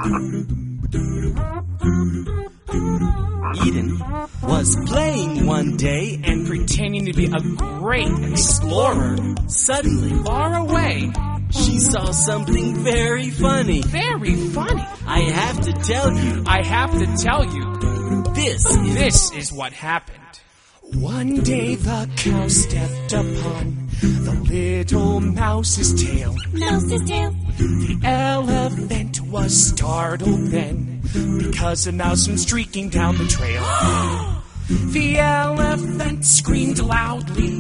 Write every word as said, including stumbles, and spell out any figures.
Eden was playing one day and pretending to be a great explorer. Suddenly, Far away. she saw something very funny. Very funny. I have to tell you, I have to tell you, this is... this is what happened. One day the cow stepped upon the little mouse's tail. Mouse's tail. The elephant was startled then, because a mouse went streaking down the trail. The elephant screamed loudly.